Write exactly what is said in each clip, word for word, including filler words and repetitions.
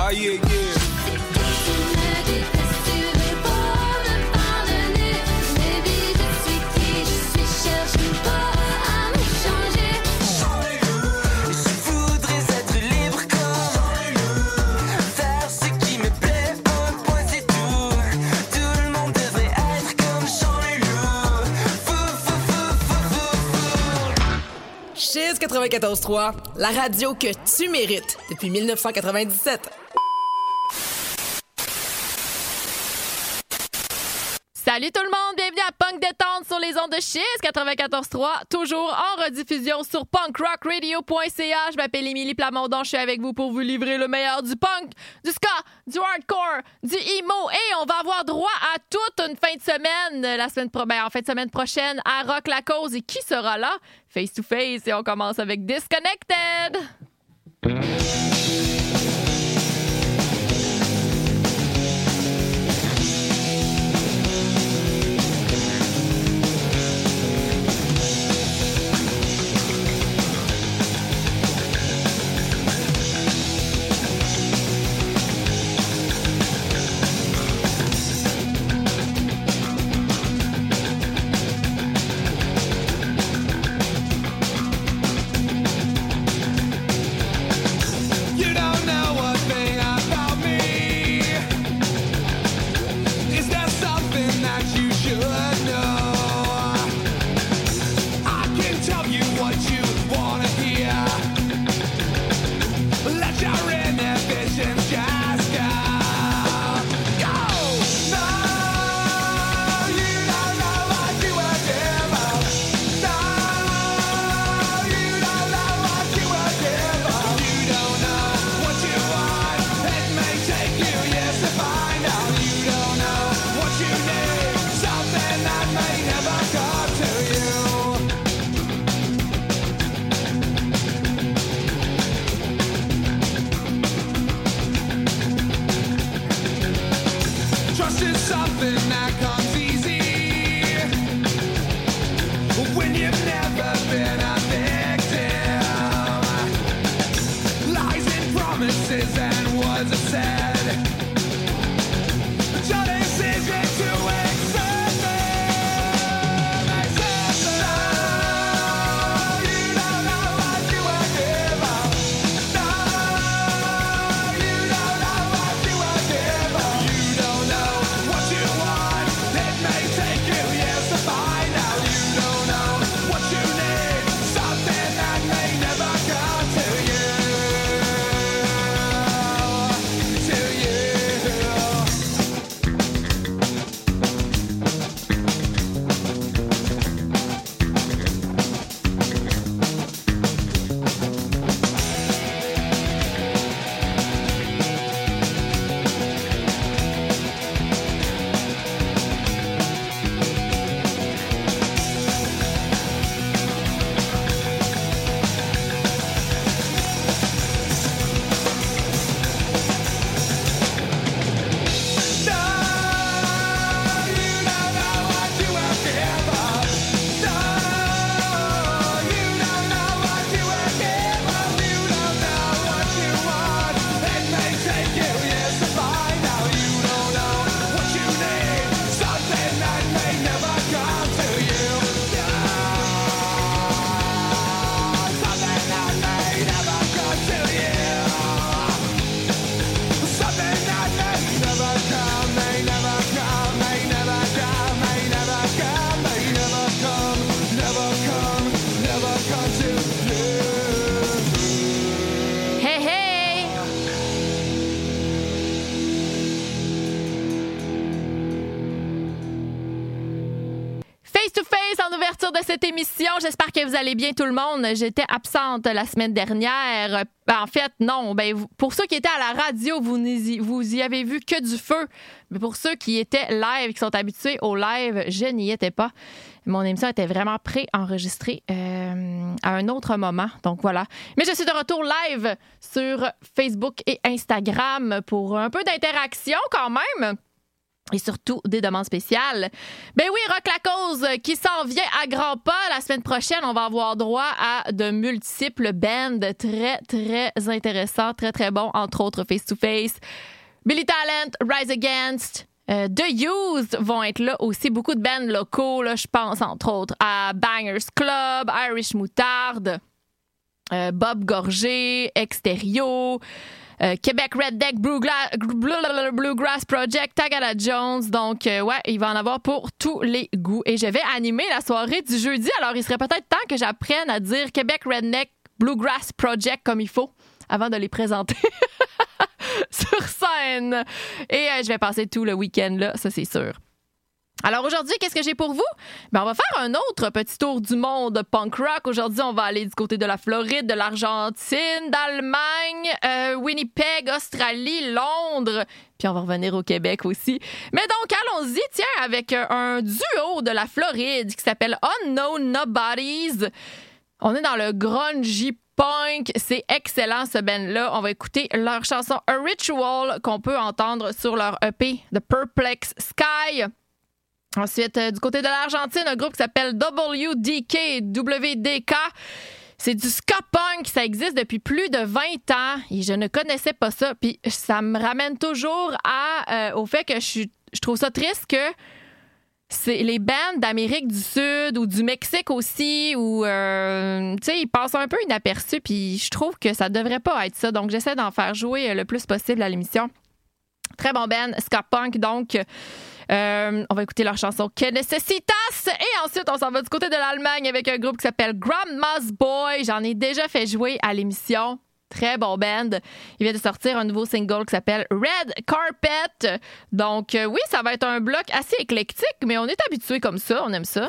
Ah yeah, yeah. Chiz quatre-vingt-quatorze trois, la radio que tu mérites depuis dix-neuf cent quatre-vingt-dix-sept. Salut tout le monde, bienvenue à Punk Détente sur les ondes de Chiz quatre-vingt-quatorze trois, toujours en rediffusion sur punk rock radio point c a. Je m'appelle Émilie Plamondon, je suis avec vous pour vous livrer le meilleur du punk, du ska, du hardcore, du emo, et on va avoir droit à toute une fin de semaine, la semaine pro- ben, en fin de semaine prochaine à Rock la Cause. Et qui sera là? Face to Face, et on commence avec Disconnected. De cette émission. J'espère que vous allez bien tout le monde. J'étais absente la semaine dernière. En fait, non. Ben, pour ceux qui étaient à la radio, vous n'y, vous y avez vu que du feu. Mais pour ceux qui étaient live, qui sont habitués au live, je n'y étais pas. Mon émission était vraiment pré-enregistrée euh, à un autre moment. Donc voilà. Mais je suis de retour live sur Facebook et Instagram pour un peu d'interaction quand même. et surtout des demandes spéciales. Ben oui, Rock la Cause qui s'en vient à grands pas. La semaine prochaine, on va avoir droit à de multiples bands très, très intéressants, très, très bons, entre autres Face to Face, Billy Talent, Rise Against, euh, The Used vont être là aussi. Beaucoup de bands locaux, là, je pense entre autres à Bangers Club, Irish Moutarde, euh, Bob Gorgé, Extérieur, Euh, Québec Redneck Bluegrass, Bluegrass Project, Tagada Jones. Donc, euh, ouais, il va en avoir pour tous les goûts. Et je vais animer la soirée du jeudi. Alors, il serait peut-être temps que j'apprenne à dire Québec Redneck Bluegrass Project comme il faut avant de les présenter sur scène. Et euh, je vais passer tout le week-end là, ça c'est sûr. Alors aujourd'hui, qu'est-ce que j'ai pour vous? Ben, on va faire un autre petit tour du monde punk rock. Aujourd'hui, on va aller du côté de la Floride, de l'Argentine, d'Allemagne, euh, Winnipeg, Australie, Londres. Puis on va revenir au Québec aussi. Mais donc, allons-y, tiens, avec un duo de la Floride qui s'appelle Unknown Nobodies. On est dans le grungy punk. C'est excellent, ce band-là. On va écouter leur chanson A Ritual qu'on peut entendre sur leur E P The Perplex Sky. Ensuite, euh, du côté de l'Argentine, un groupe qui s'appelle W D K, W D K. C'est du ska punk, ça existe depuis plus de vingt ans et je ne connaissais pas ça. Puis ça me ramène toujours à, euh, au fait que je, suis, je trouve ça triste que c'est les bands d'Amérique du Sud ou du Mexique aussi, où euh, tu sais, ils passent un peu inaperçus, puis je trouve que ça devrait pas être ça. Donc j'essaie d'en faire jouer le plus possible à l'émission. Très bon band, ska punk donc. Euh, on va écouter leur chanson Que Necesitas et ensuite on s'en va du côté de l'Allemagne avec un groupe qui s'appelle Grandma's Boy. J'en ai déjà fait jouer à l'émission. Très bon band. Il vient de sortir un nouveau single qui s'appelle Red Carpet. Donc euh, oui, ça va être un bloc assez éclectique, mais on est habitué comme ça, on aime ça.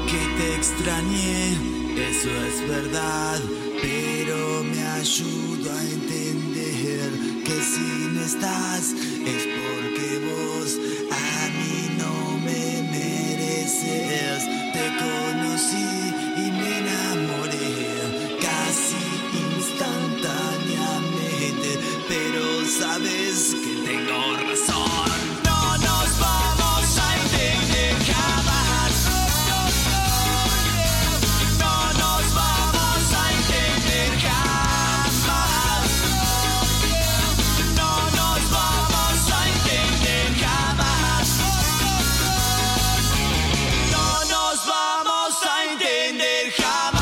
que te extrañé, eso es verdad, pero me ayuda a entender que si no estás es porque vos a mí no me mereces. Te conocí y me enamoré casi instantáneamente, pero sabes que tengo razón. No nos vamos a entender jamás. No nos vamos a entender jamás. No nos vamos a entender jamás. No nos vamos a entender jamás.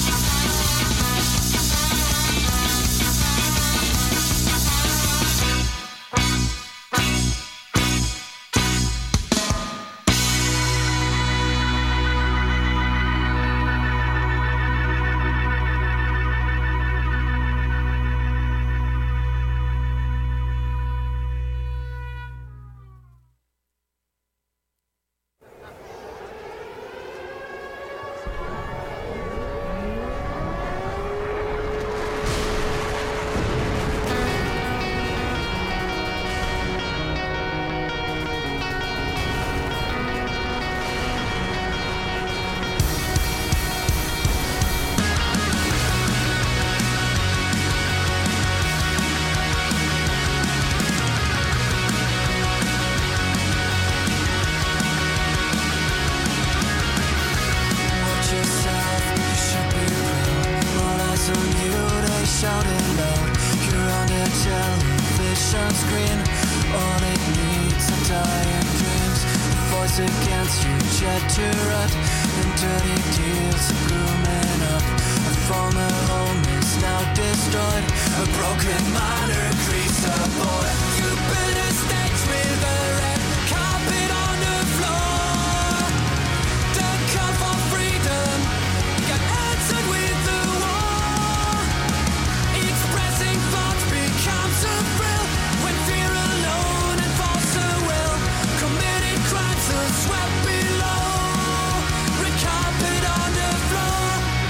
Against you, jet to rut, and dirty deals are grooming up. A former home is now destroyed. A broken minor creeps aboard. You built a stage with a red carpet on the floor. The call for freedom got answered with the war. Expressing thoughts becomes a thrill when fear alone enforces a will. Committed crimes are swept below. Red carpet on the floor.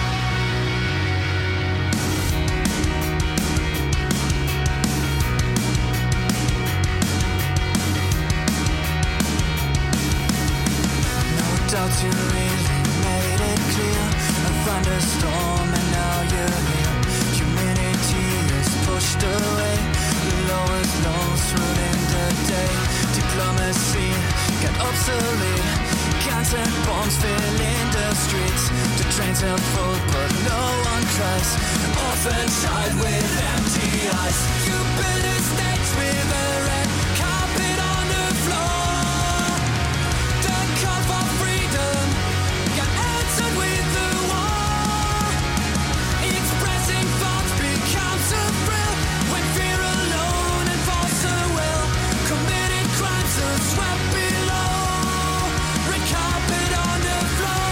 No doubt you really made it clear. A thunderstorm and now you're here. Humanity is pushed away. The lowest lows ruling the day. Diplomacy got obsolete. Guns and bombs filling the streets. The trains are full but no one cries. Orphan child with empty eyes. You built a stage with a red carpet on the floor. The call for freedom got answered with the war. Expressing thoughts becomes a thrill when fear alone enforces a will. Committed crimes are swept below. Red carpet on the floor.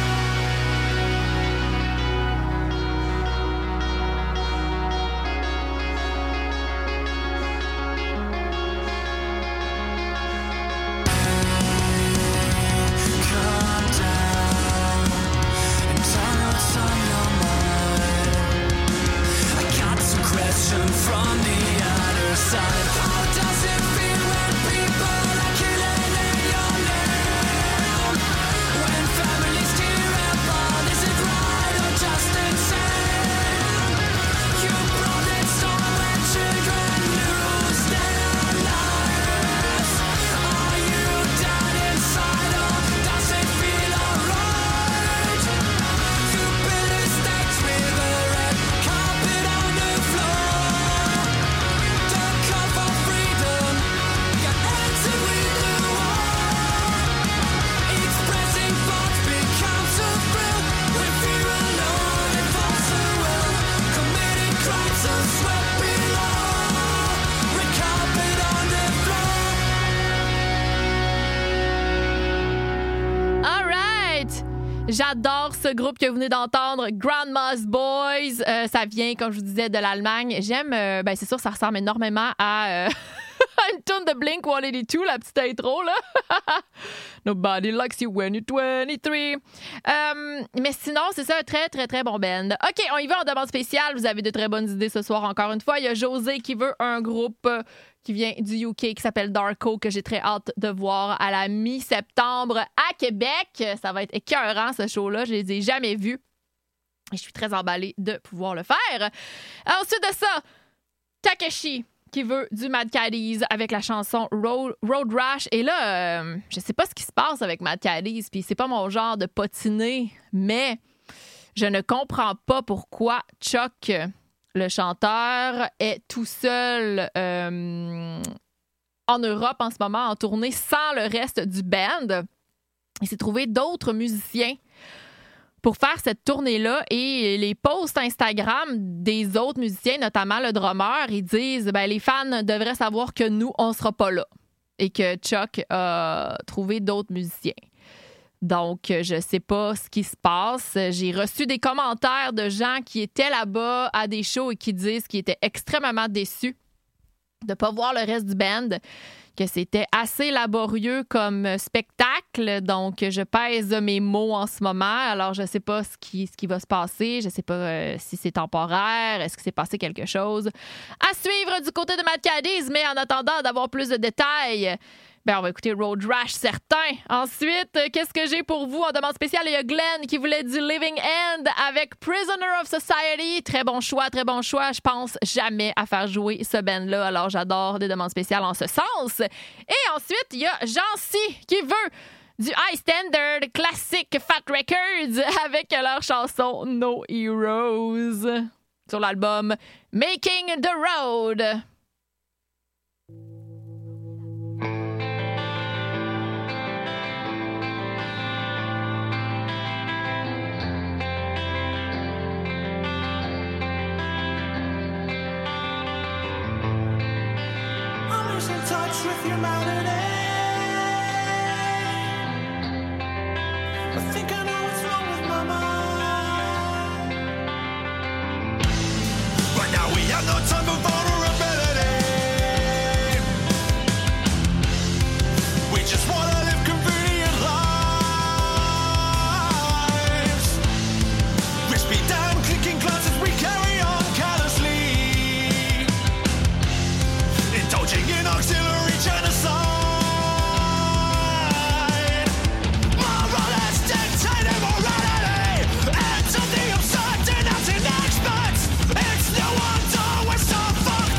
Calm down and tell me what's on your mind. I got some questions from the other side. How does it feel when people are killing in your name? When families tear apart, is it right or just insane? You brought it storm when children lose their lives. Are you down inside or does it feel alright? You built a stage with a red carpet on the floor. The call for freedom got answered with the war. Expressing thoughts becomes a thrill when fear alone enforces a will. Committed crimes are swept below. Red carpet on the floor. All right! J'adore ce groupe que vous venez d'entendre, Grandma's Boys. Euh, ça vient, comme je vous disais, de l'Allemagne. J'aime, euh, ben c'est sûr, ça ressemble énormément à, euh, Une tune de Blink one eighty-two, la petite intro, là. Nobody likes you when you're twenty-three. Euh, mais sinon, c'est ça, un très, très, très bon band. OK, on y va en demande spéciale. Vous avez de très bonnes idées ce soir, encore une fois. Il y a José qui veut un groupe qui vient du U K qui s'appelle Darko, que j'ai très hâte de voir à la mi-septembre à Québec. Ça va être écœurant, ce show-là. Je les ai jamais vus. Et je suis très emballée de pouvoir le faire. Ensuite de ça, Takeshi qui veut du Mad Caddies avec la chanson Road, Road Rash. Et là, euh, je sais pas ce qui se passe avec Mad Caddies, puis c'est pas mon genre de potiner, mais je ne comprends pas pourquoi Chuck, le chanteur, est tout seul euh, en Europe en ce moment, en tournée, sans le reste du band. Il s'est trouvé d'autres musiciens pour faire cette tournée-là, et les posts Instagram des autres musiciens, notamment le drummer, ils disent ben, les fans devraient savoir que nous, on sera pas là, et que Chuck a trouvé d'autres musiciens. Donc, je sais pas ce qui se passe. J'ai reçu des commentaires de gens qui étaient là-bas à des shows et qui disent qu'ils étaient extrêmement déçus de pas voir le reste du band, que c'était assez laborieux comme spectacle. Donc, je pèse mes mots en ce moment. Alors, je sais pas ce qui, ce qui va se passer. Je sais pas euh, si c'est temporaire. Est-ce que c'est passé quelque chose? À suivre du côté de Mad Caddies, mais en attendant d'avoir plus de détails, ben, on va écouter Road Rash, certain. Ensuite, qu'est-ce que j'ai pour vous en demande spéciale? Il y a Glenn qui voulait du Living End avec Prisoner of Society. Très bon choix, très bon choix. Je pense jamais à faire jouer ce band-là. Alors, j'adore des demandes spéciales en ce sens. Et ensuite, il y a Jancy qui veut du High Standard classique Fat Records avec leur chanson No Heroes sur l'album Making the Road. In touch with humanity. I think I know what's wrong with my mind. Right now we have no time for vulnerability. We just wanna live convenient lives. Wrist me down, clicking glances we carry on callously. Indulging in auxiliary genocide. Moralists dictate immorality. Ends of the absurd denouncing experts. It's no wonder we're so fucked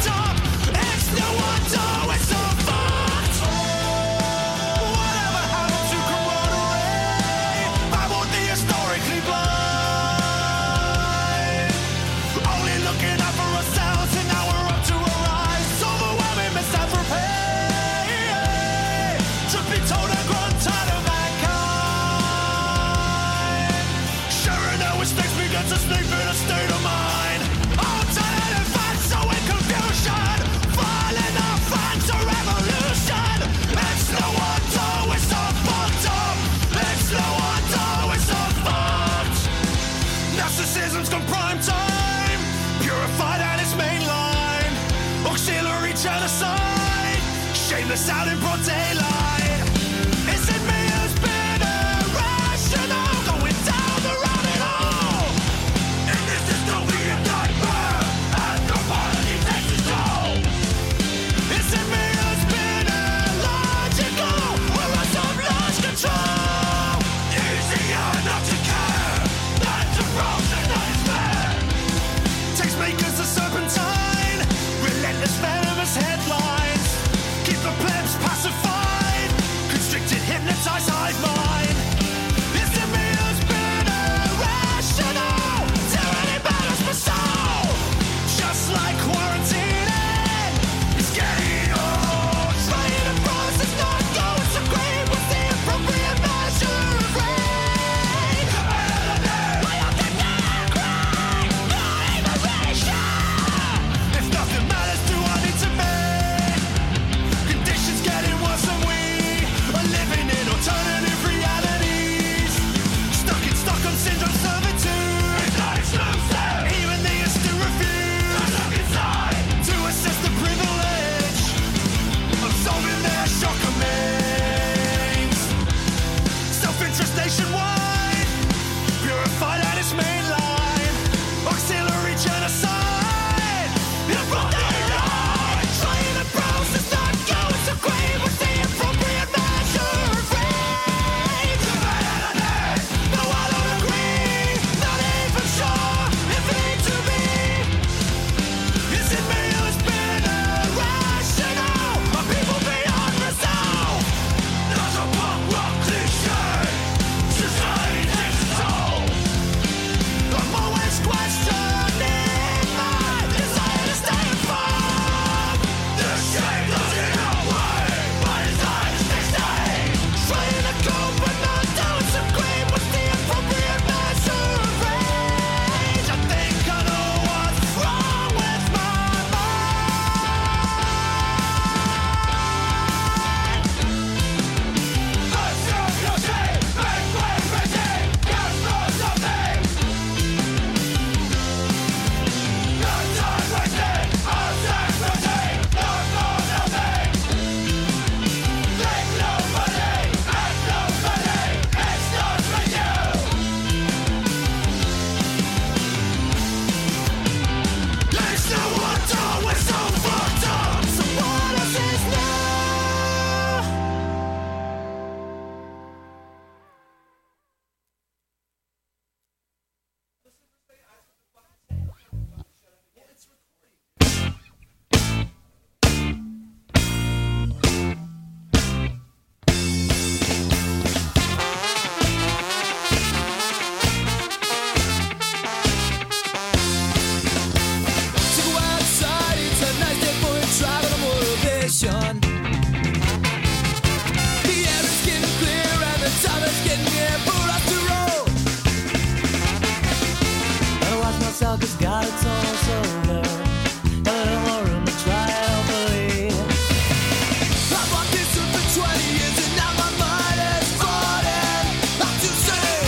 thought it's almost over. A little more room to try hopefully. I bought this suit for twenty years and now my mind is falling. I'm too sick.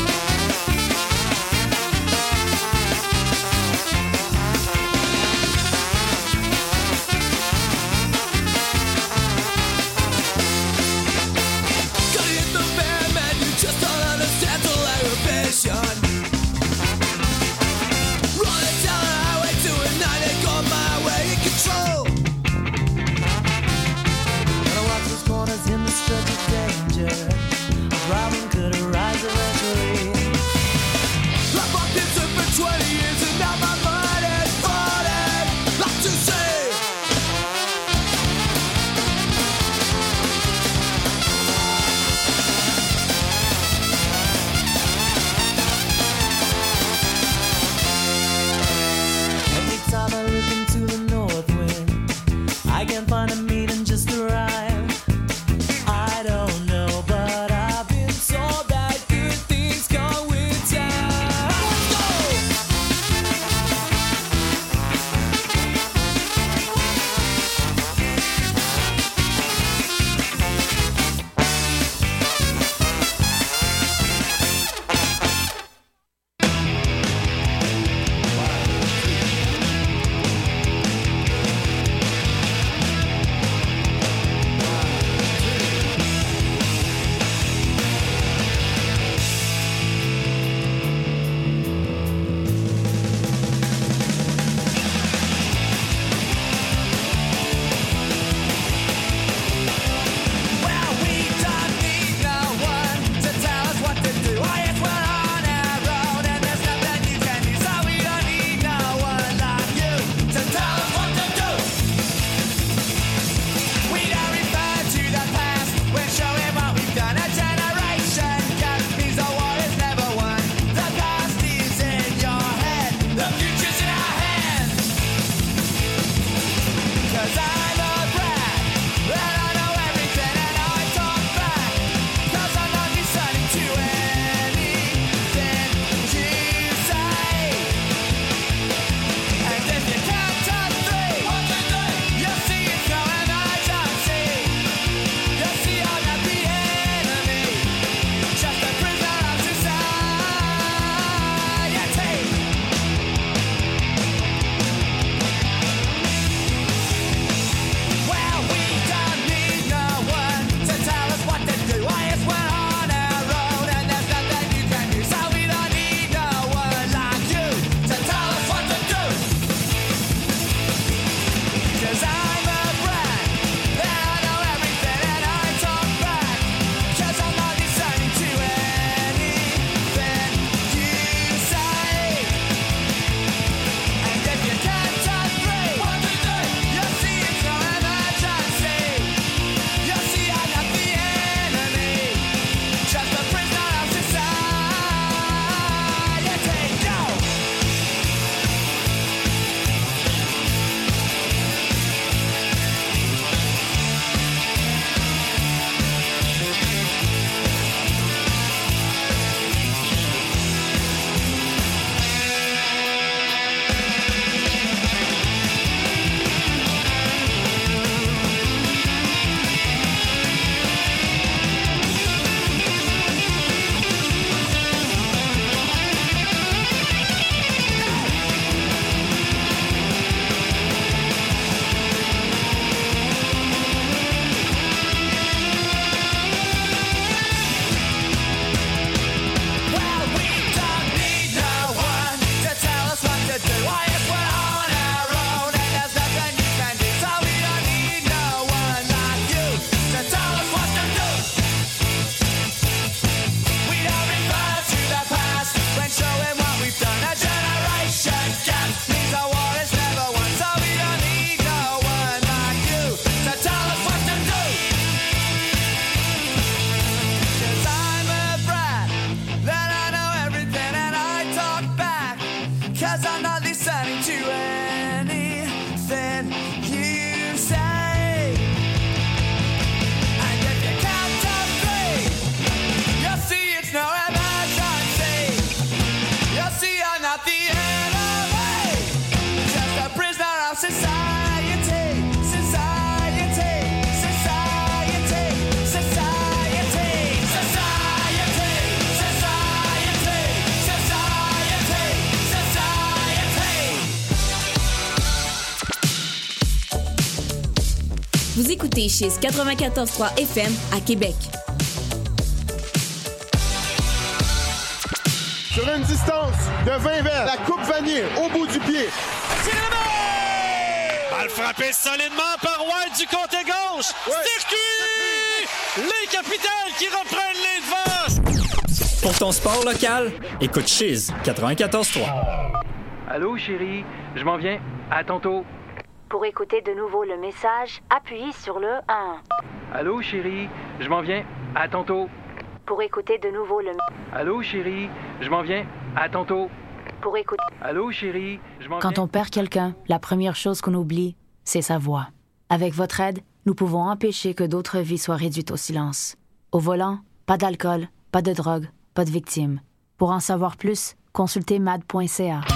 Gotta hit the fan, man, you just don't understand the aggravation. Run it down. Vous écoutez Chiz quatre-vingt-quatorze point trois F M à Québec. Sur une distance de vingt mètres, la coupe vanille au bout du pied. C'est la main! Balle frappée solidement par White du côté gauche. Ouais. Circuit! Les Capitals qui reprennent les devants. Pour ton sport local, écoute Chiz quatre-vingt-quatorze point trois. Allô, chérie, je m'en viens. À tantôt. Pour écouter de nouveau le message, appuyez sur le un. Allô, chérie, je m'en viens. À tantôt. Pour écouter de nouveau le... Allô, chérie, je m'en viens. À tantôt. Pour écouter... Allô, chérie, je m'en viens. Quand on perd quelqu'un, la première chose qu'on oublie, c'est sa voix. Avec votre aide, nous pouvons empêcher que d'autres vies soient réduites au silence. Au volant, pas d'alcool, pas de drogue, pas de victimes. Pour en savoir plus, consultez m a d point c a.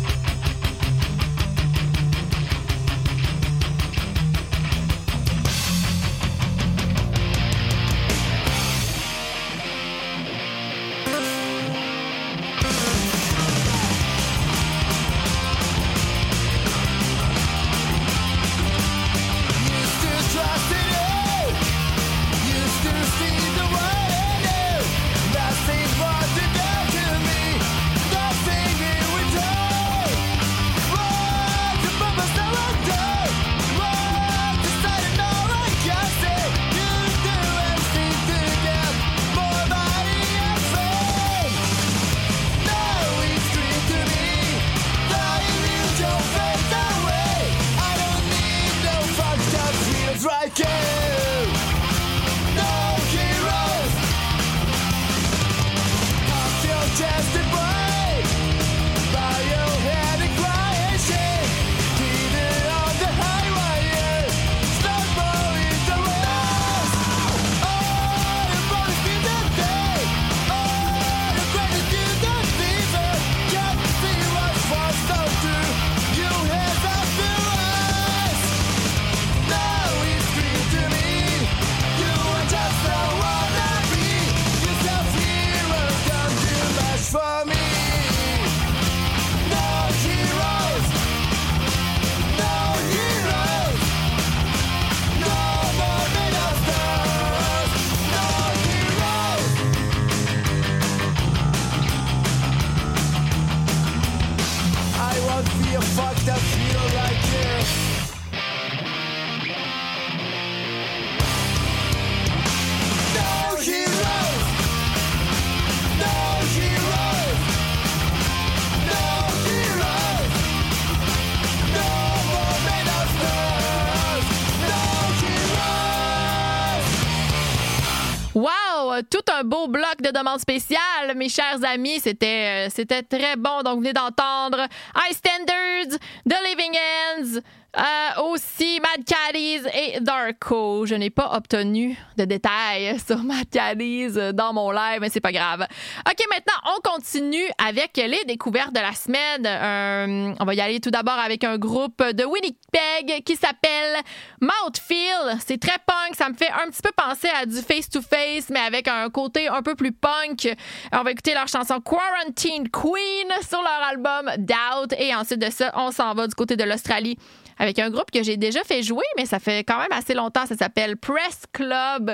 Tout un beau bloc de demandes spéciales, mes chers amis. C'était, euh, c'était très bon. Donc, vous venez d'entendre High Standards, The Living Ends, euh, aussi Mad Caddies et Darko. Je n'ai pas obtenu de détails sur Mad Caddies dans mon live, mais c'est pas grave. OK, maintenant, on continue avec les découvertes de la semaine. Euh, on va y aller tout d'abord avec un groupe de Winnipeg qui s'appelle Mouthfeel. C'est très punk. Ça me fait un petit peu penser à du face-to-face, mais avec un côté un peu plus punk. On va écouter leur chanson Quarantine Queen sur leur album Doubt. Et ensuite de ça, on s'en va du côté de l'Australie avec un groupe que j'ai déjà fait jouer, mais ça fait quand même assez longtemps. Ça s'appelle Press Club.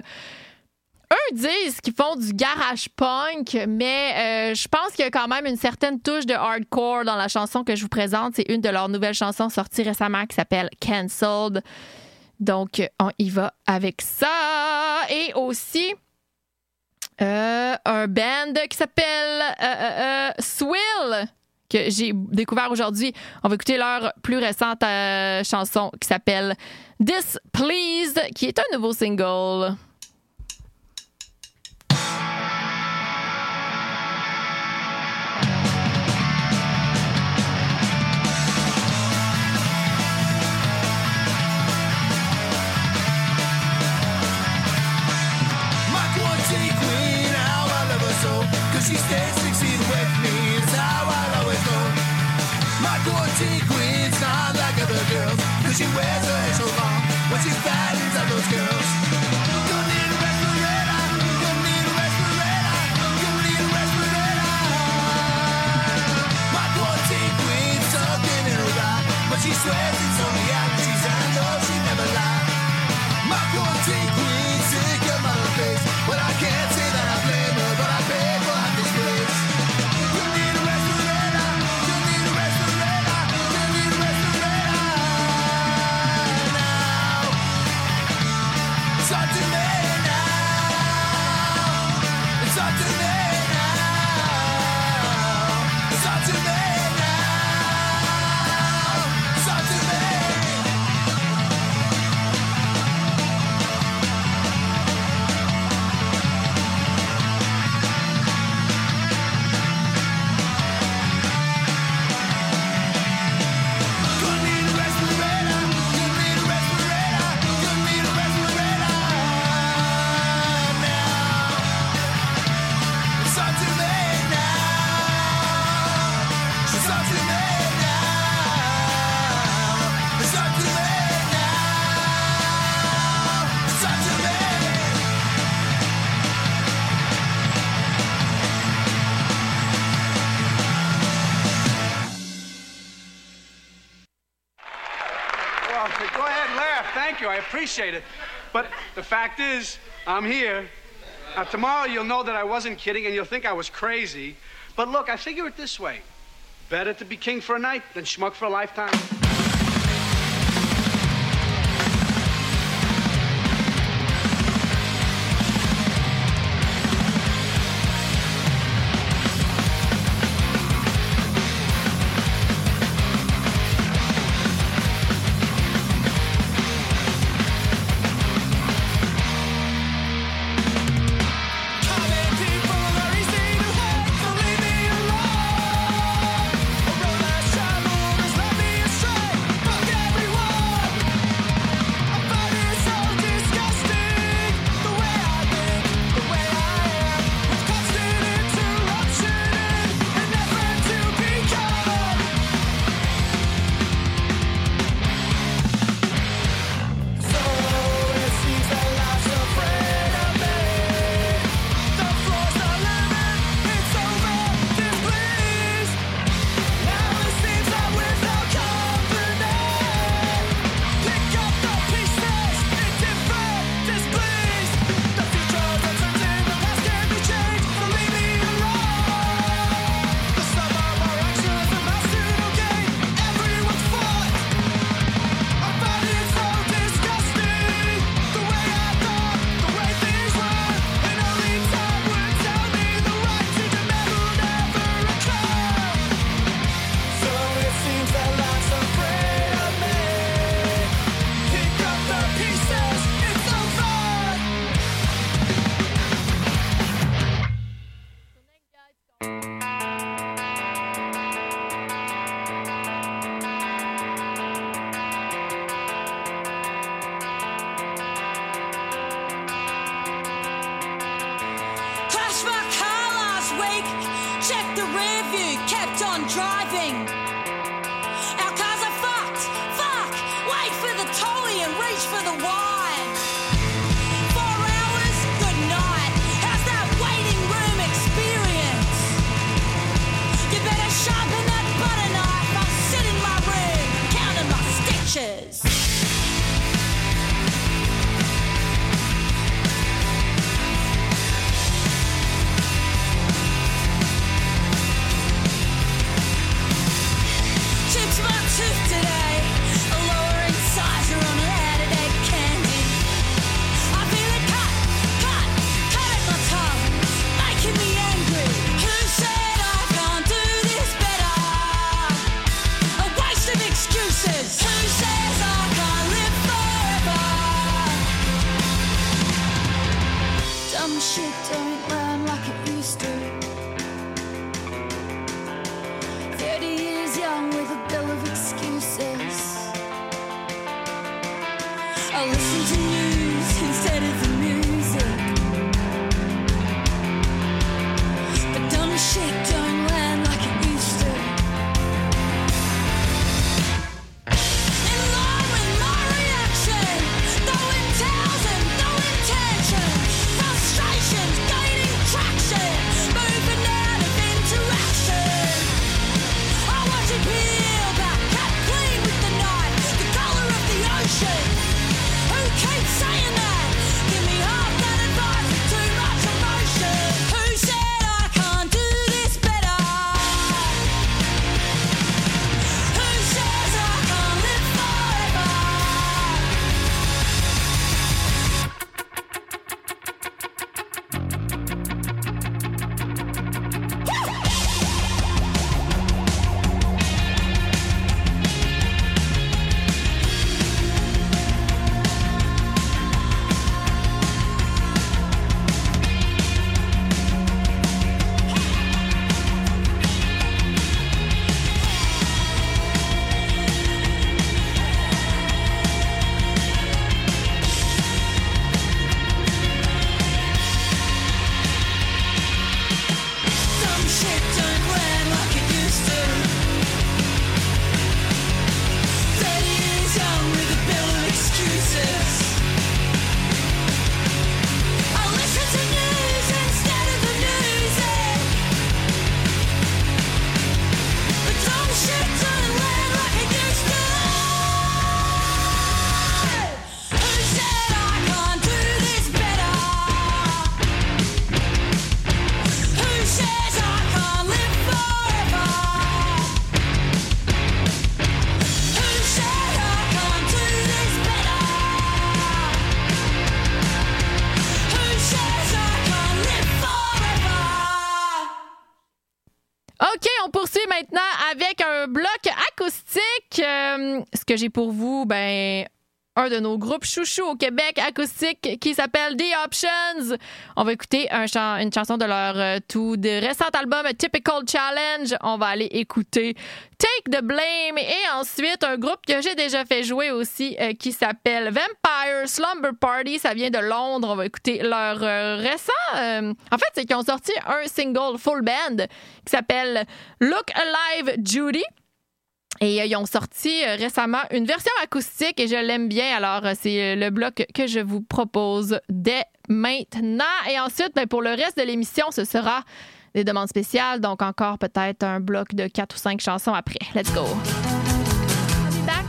Eux disent qu'ils font du garage punk, mais euh, je pense qu'il y a quand même une certaine touche de hardcore dans la chanson que je vous présente. C'est une de leurs nouvelles chansons sorties récemment qui s'appelle Cancelled. Donc, on y va avec ça. Et aussi, euh, un band qui s'appelle euh, euh, Swill, que j'ai découvert aujourd'hui. On va écouter leur plus récente euh, chanson qui s'appelle Displeased, qui est un nouveau single. She stays six feet with me, it's how I'll always know. My quarantine queen's not like other girls, cause she wears her hair so long when she's bad inside those girls. Don't thank you. I appreciate it. But the fact is, I'm here. Now, tomorrow you'll know that I wasn't kidding and you'll think I was crazy. But look, I figure it this way. Better to be king for a night than schmuck for a lifetime. Thirty years young with a bill of excuses. OK, on poursuit maintenant avec un bloc acoustique. Euh, ce que j'ai pour vous, ben... un de nos groupes chouchous au Québec acoustique qui s'appelle The Options. On va écouter un chan- une chanson de leur euh, tout de récent album Typical Challenge. On va aller écouter Take the Blame et ensuite un groupe que j'ai déjà fait jouer aussi euh, qui s'appelle Vampire Slumber Party. Ça vient de Londres. On va écouter leur euh, récent. Euh, en fait, c'est qu'ils ont sorti un single full band qui s'appelle Look Alive Judy. Et euh, ils ont sorti euh, récemment une version acoustique et je l'aime bien. Alors, euh, c'est euh, le bloc que je vous propose dès maintenant. Et ensuite, ben, pour le reste de l'émission, ce sera des demandes spéciales. Donc, encore peut-être un bloc de quatre ou cinq chansons après. Let's go! I'll be back.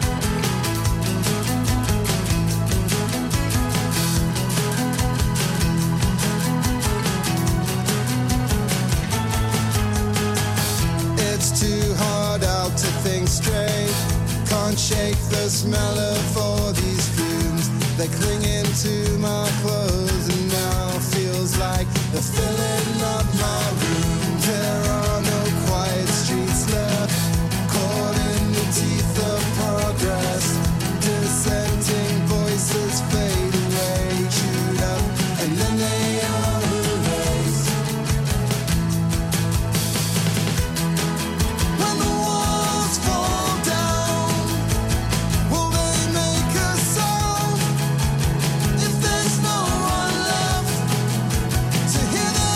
It's too hard out to think straight. Can't shake the smell of all these fumes. They're clinging to my clothes and now feels like they're filling up my room. There are no quiet streets left, caught in the teeth of progress. Dissenting voices fade away, chewed up, and then they are erased. When the walls fall down, will they make a sound? If there's no one left to hear them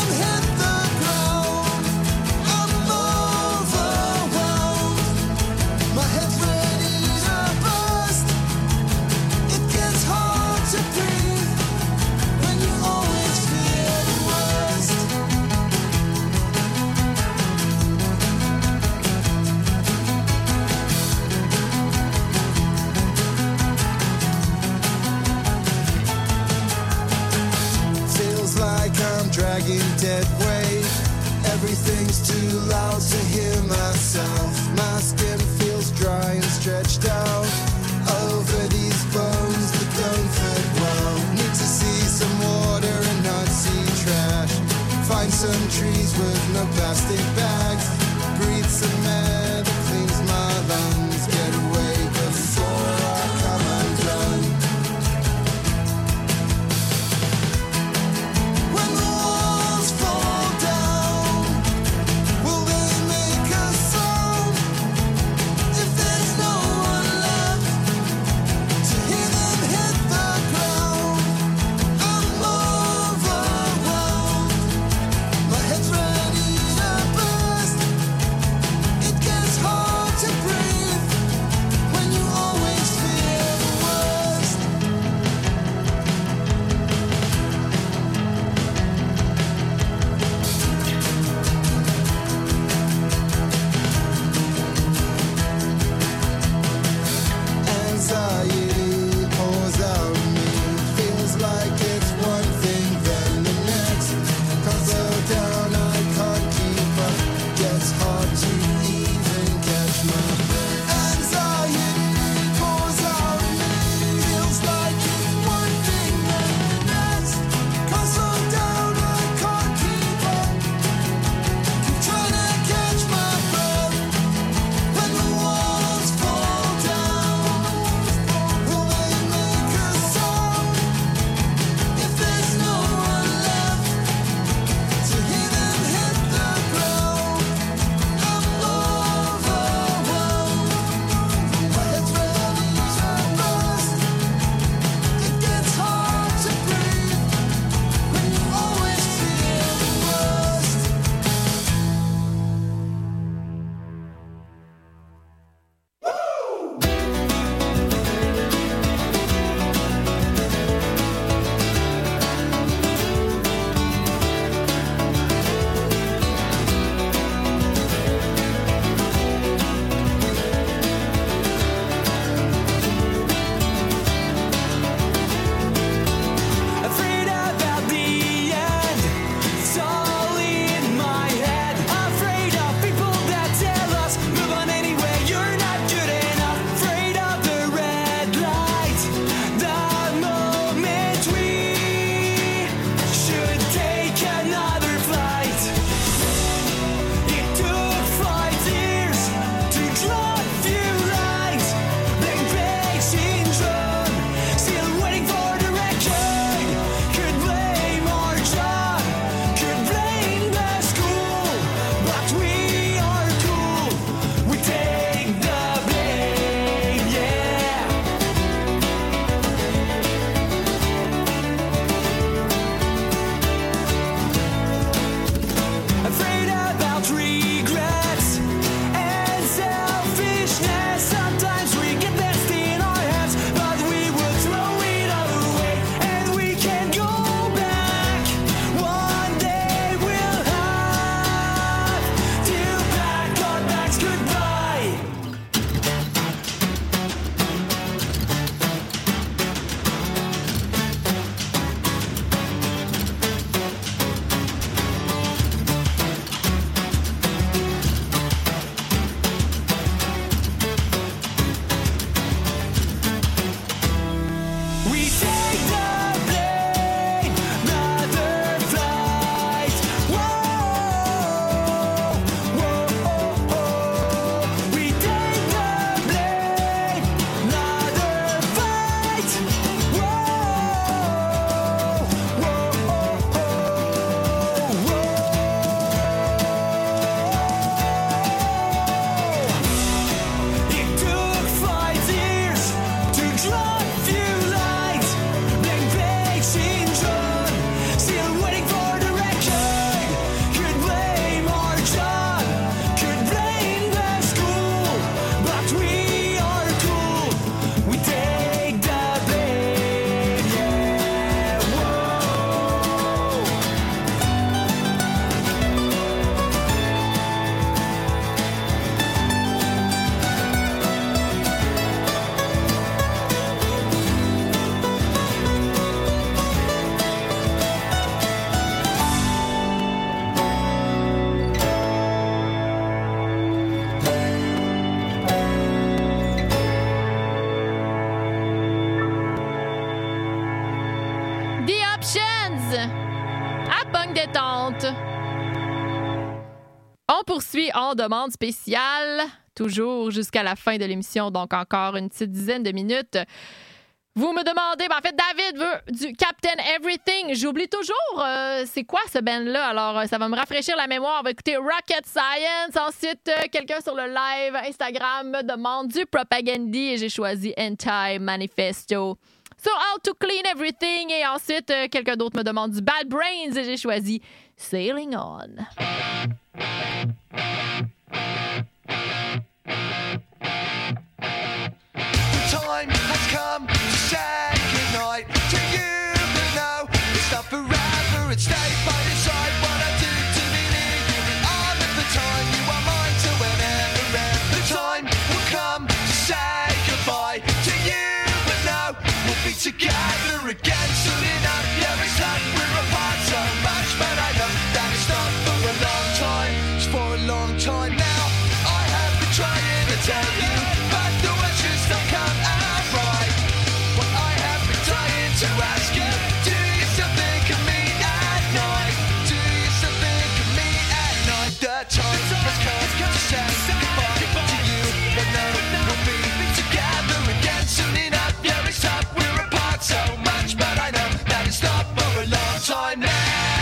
détente. On poursuit en demande spéciale, toujours jusqu'à la fin de l'émission, donc encore une petite dizaine de minutes. Vous me demandez, ben en fait, David veut du Captain Everything. J'oublie toujours, euh, c'est quoi ce band-là? Alors, euh, ça va me rafraîchir la mémoire. On va écouter Rocket Science. Ensuite, euh, quelqu'un sur le live Instagram me demande du Propagandy et j'ai choisi Anti-Manifesto. So, How to Clean Everything. Et ensuite, euh, quelqu'un d'autre me demande du Bad Brains et j'ai choisi Sailing On. Time has come to say goodnight to you, but no, it's not forever. It's stay by your side. What I do to believe you all of the time. You are mine till whenever end. The time will come to say goodbye to you, but no, we'll be together again soon enough. Yeah, it's not we're apart so much, but I know that it's not for a long time. It's for a long time now. I have been trying to tell you, but the words just don't come out. To ask you, do you still think of me at night? Do you still think of me at night? The time has come to say goodbye to you, but no, we'll be together again soon enough. Yeah, it's tough, we're apart so much, but I know that it's not for a long time now.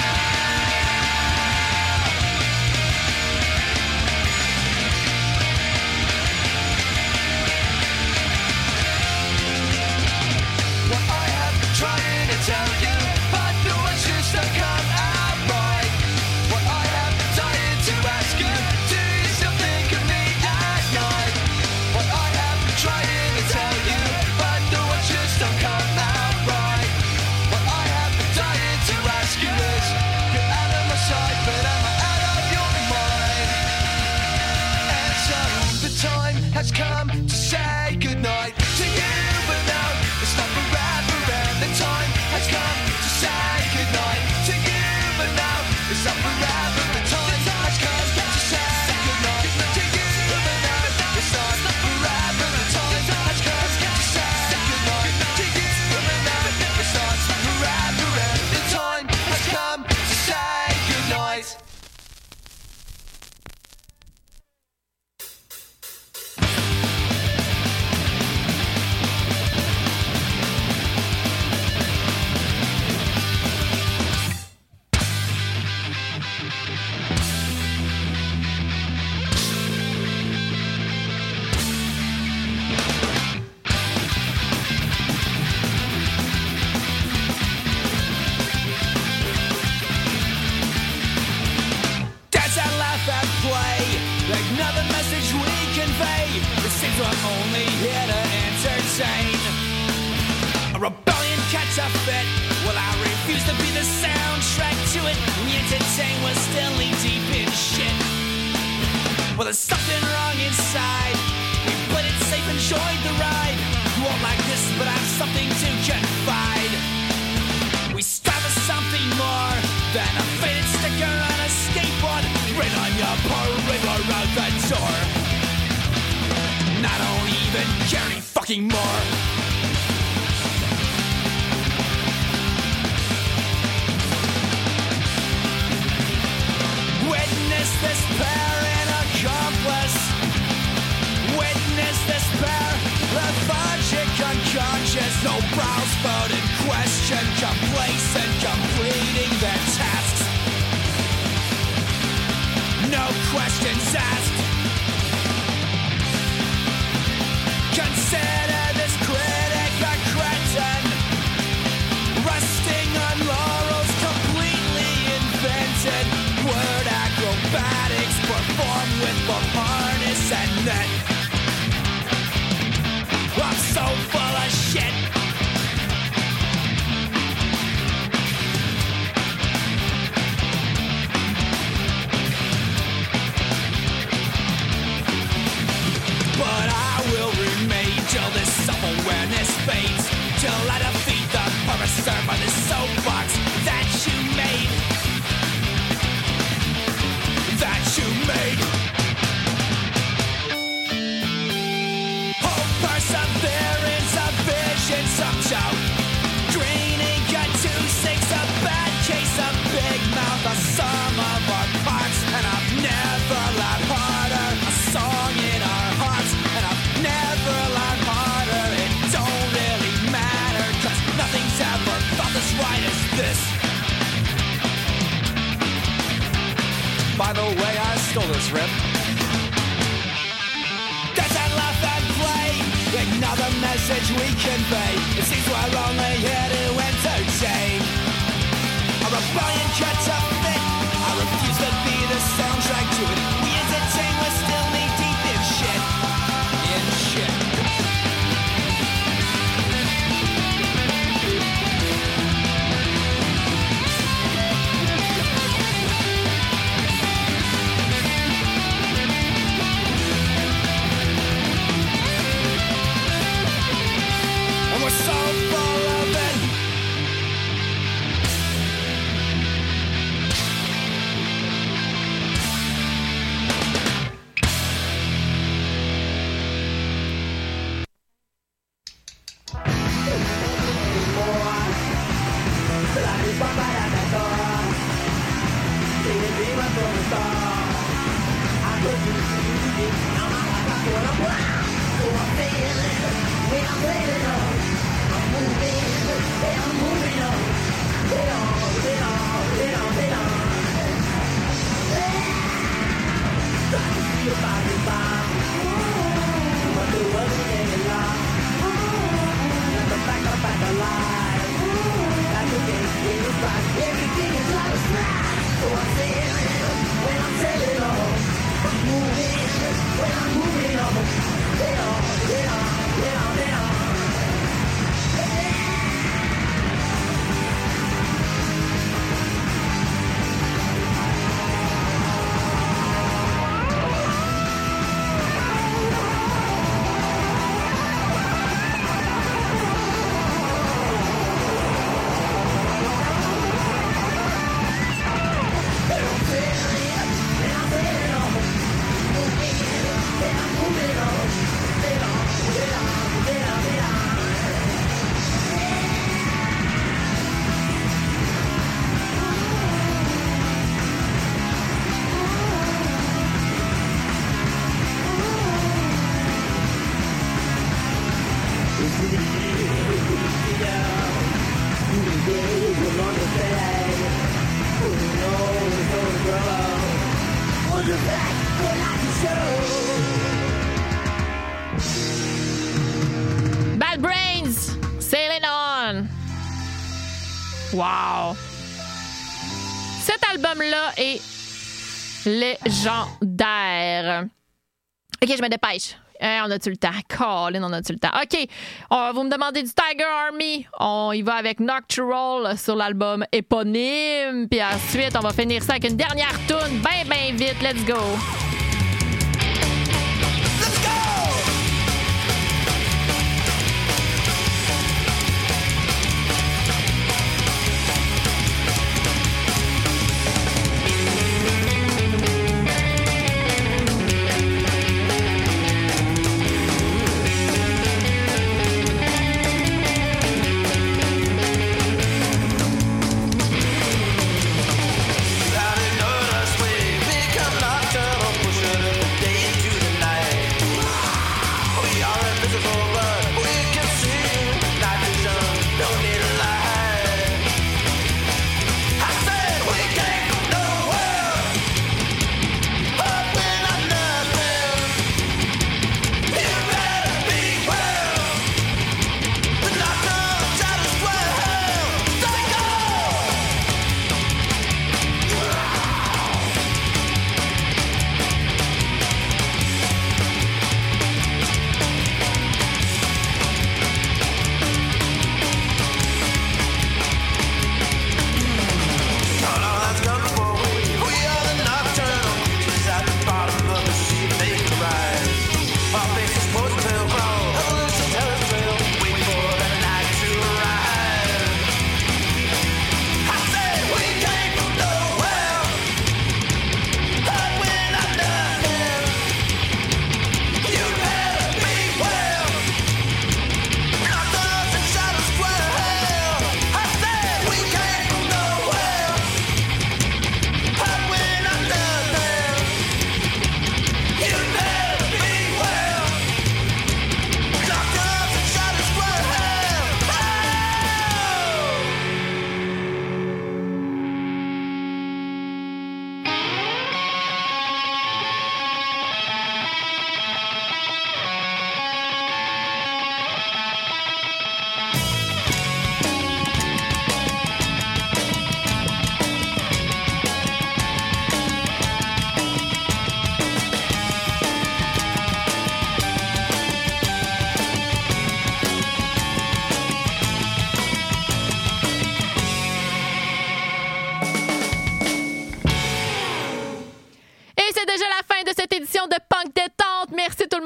Trying to tell you, but the words just don't come out right. What I have been dying to ask you, do you still think of me at night? What I have been trying to tell you, but the words just don't come out right. What I have been dying to ask you is, you're out of my sight, but am I out of your mind? And so the time has come to say goodnight to you, but now it's not forever. The time has come to say goodnight to you, but now it's not forever. The time has come to say goodnight to you, but now it's not forever. The time has come to say goodnight to you, but now it's not forever. And the time has come to say goodnight. Only here to entertain. A rebellion catch a fit. Well, I refuse to be the soundtrack to it. We entertain, we're still knee deep in shit. Well, there's something wrong inside. We played it safe, enjoyed the ride. You won't like this, but I have something to confide. We strive for something more than a faded sticker on a skateboard. Right on your parade or out the door. I don't even care any fucking more. Witness this pair and accomplice. Witness this pair, lethargic, unconscious. No brows bowed in question, complacent, completing their tasks. No questions asked. Consider this critic a cretin, resting on laurels completely invented. Word acrobatics performed with both harness and net. I'm so full of shit. But I will remain till this self-awareness fades, till I defeat the purpose served by this soapbox that you made. That you made. Hope, perseverance, a vision, some doubt. Green ink, a two six, a bad case, a big mouth, a riff. Doesn't laugh and play. Ignore the message we convey. It seems we're only here to entertain. Our rebellion cuts a fit. I refuse to be the soundtrack to it. We entertain, we're still knee deep in shit. In shit. And we're so full of it. Bad Brains, Sailing On. Wow. Cet album-là est légendaire. OK, je me dépêche. Hein, on a-tu le temps? Colin, on a-tu le temps? OK, on, vous me demandez du Tiger Army. On y va avec Nocturnal sur l'album éponyme. Puis ensuite, on va finir ça avec une dernière toune. Ben, ben vite. Let's go. Having noticed we become nocturnal.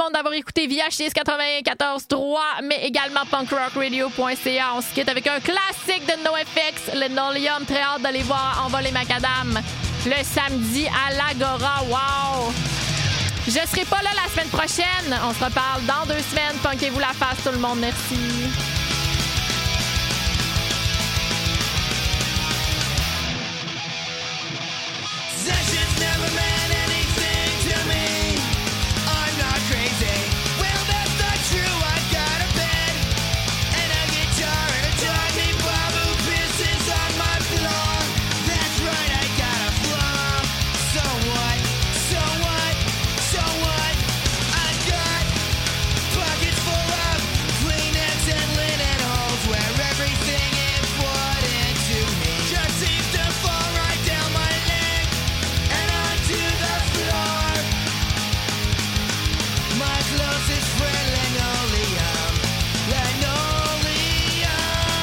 monde d'avoir écouté via Chiz quatre-vingt-quatorze trois, mais également punk rock radio point c a. On se quitte avec un classique de NoFX, Linoleum. Très hâte d'aller voir Envoler Macadam le samedi à l'Agora. Wow! Je serai pas là la semaine prochaine. On se reparle dans deux semaines. Punkez-vous la face, tout le monde. Merci. Possessions never meant anything to me. I'm not crazy. Well, that's not true. I've got a bed and a guitar and a dog named Bob who pisses on my floor. That's right, I got a flaw. So what? So what? So what? I've got pockets full of Kleenex and linen holes where everything important to me just seems to fall right down my leg and onto the floor. My closest friend, Linoleum, Linoleum,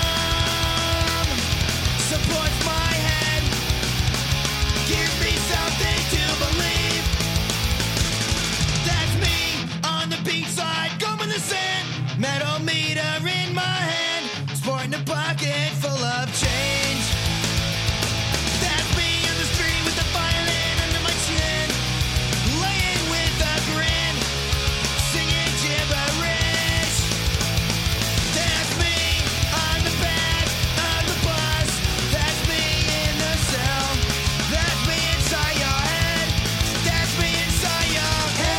supports my head. Give me something to believe. That's me on the beach side, combing the sand. Metal meter in my hand, sporting a pocket full of change. That's me in the street with the violin under my chin, laying with a grin, singing gibberish. That's me on the back of the bus. That's me in the cell. That's me inside your head. That's me inside your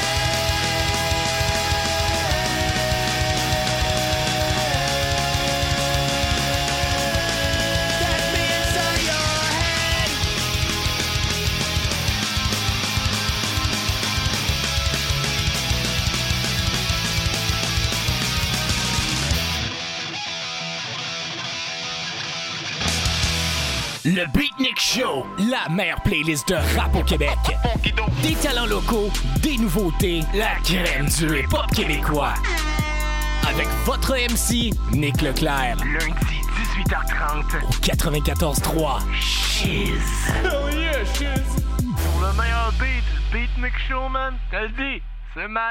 head. That's me inside your head. Le Beatnik Show, la meilleure playlist de rap au Québec. Des talents locaux, des nouveautés, la crème du hip-hop québécois. Avec votre M C, Nick Leclerc. Lundi, dix-huit heures trente. Au quatre-vingt-quatorze trois. Chiz. Oh yeah, Chiz. Pour le meilleur beat, Beatnik Show, man. T'as le dit, c'est mal.